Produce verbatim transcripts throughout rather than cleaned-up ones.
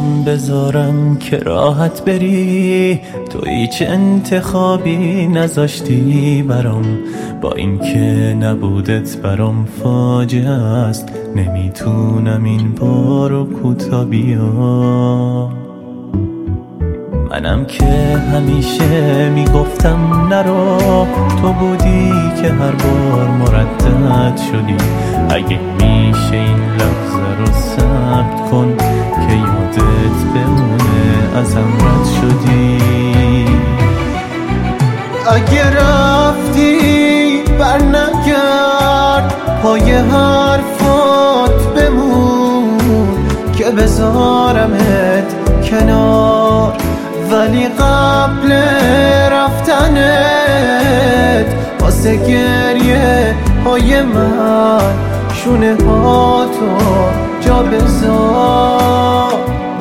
چشم بذارم که راحت بری، تو هیچ انتخابی نذاشتی برام. با اینکه نبودت برام فاجعه است، نمیتونم این بارو کوتا بیام. منم که همیشه میگفتم نرو، تو بودی که هر بار مردد شدی. اگه میشه این لحظه رو ثبت کن که یادت بمونه ازم رد شدی. اگه رفتی بر نگرد، پای حرفات بمون که بذارمت کنار. ولی قبل رفتنت واسه گریه های من شونه هاتو جا بذار.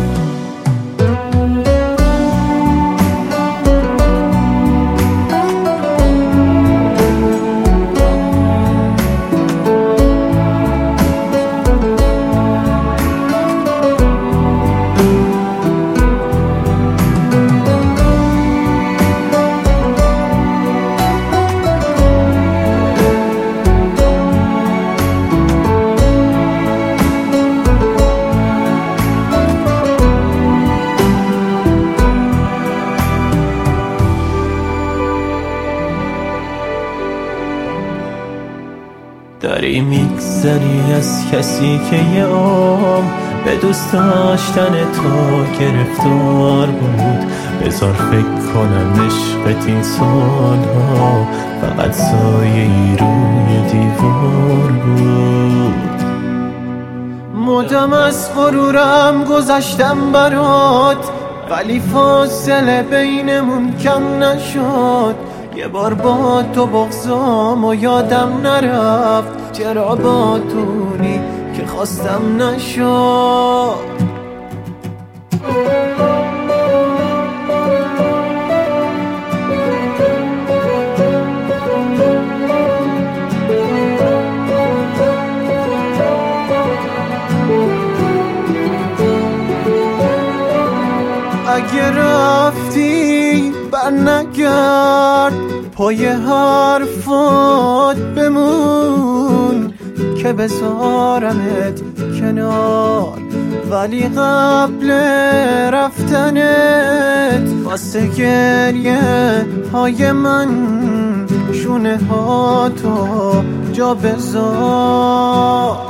داری میگذری از کسی که یه عمر به دوست داشتن تو گرفتار بود. بذار فکر کنم عشقت این سالها فقط سایه‌ای روی دیوار بود. مدام از غرورم گذشتم برات، ولی فاصله بینمون کم نشد. یه بار با تو بغضام و یادم نرفت، چرا با تونی که خواستم نشد. اگه رفتی بر نگرد، پای حرفات بمون که بذارمت کنار. ولی قبل رفتنت واسه گریه های من شونه هاتو جا بذار.